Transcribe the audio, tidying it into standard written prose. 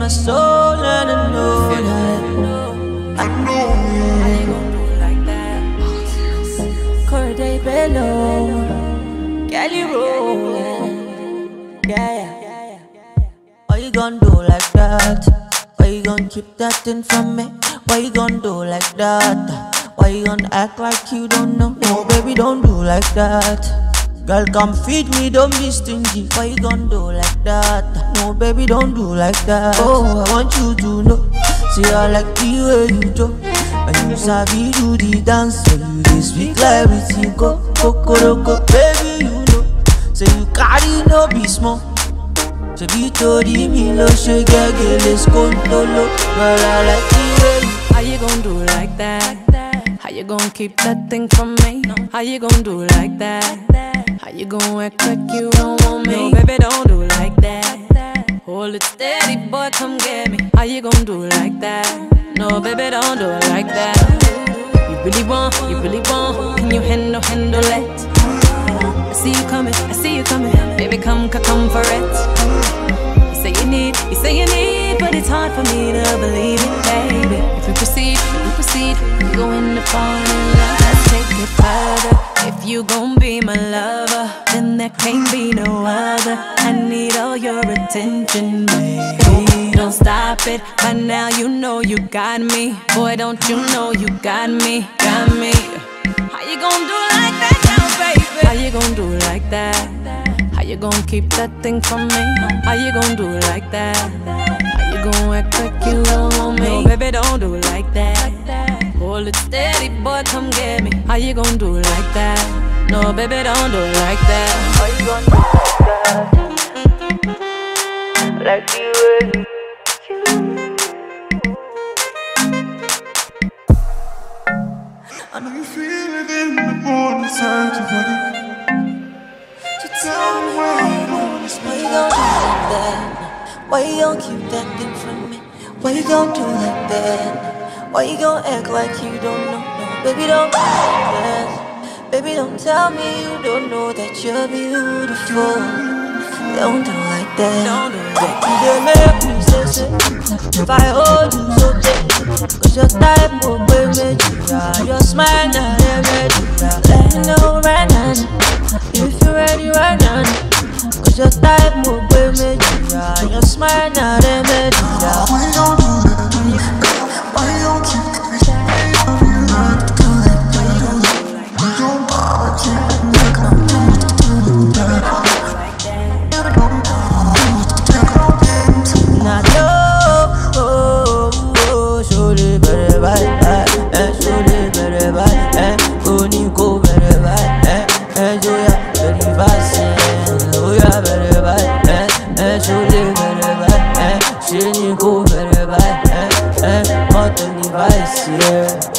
my soul, and I know that. I know. How you gon' do it like that? Corday Bello, Kelly rolling. Yeah. Why you gon' do like that? Why you gon' keep that thing from me? Why you gon' do like that? Why you gon' act like you don't know? No, baby, don't do like that. Girl, come feed me, don't be stingy. Why you gon' do like that? No, baby, don't do like that. Oh, I want you to know. See, I like the way you do. And you sabi do the dance. So you dey speak like everything go. Baby, you know. Say you carry no be small. So be told me lo she get let's go lolo. Girl, I like the way you. How you gon' do it like that? How you gon' keep that thing from me? How you gon' do it like that? How you gon' act like you don't want me? No, baby, don't do it like that. Hold it steady, boy, come get me. How you gon' do it like that? No, baby, don't do it like that. You really want, can you handle it? I see you coming, baby, come for it. You say you need, but it's hard for me to believe it, baby. If we proceed, we go in the fall in love. Let's take it further. If you gon' be my lover, then there can't be no other. I need all your attention, baby. Don't stop it, by now you know you got me. Boy, don't you know you got me. How you gon' do it like that now, baby? How you gon' do it like that? How you gon' keep that thing from me? How you gon' do it like that? How you gon' act like you don't want me? No, baby, don't do it like that. Hold it steady, boy, come get me. How you gon' do it like that? No, baby, don't do it like that. How you gon' do it like that? Like you will. I know you feel it in the morning, inside your body. So tell me why you wanna Why you gon' do like that? Why you gon' keep that thing from me? Why you gon' do like that? Why you gon' act like you don't know? No, baby, don't do like that. Baby, don't tell me you don't know that you're beautiful. Don't do like that. Don't do that. You dey make me say if I hold you so tight, 'cause your type will bring me to your smile not remedy. Let me know right now if you're ready right now, 'cause your type will bring me to your smile not remedy. Why you gon' do that? Why you gon' keep that? She need go very bad, more than device, yeah.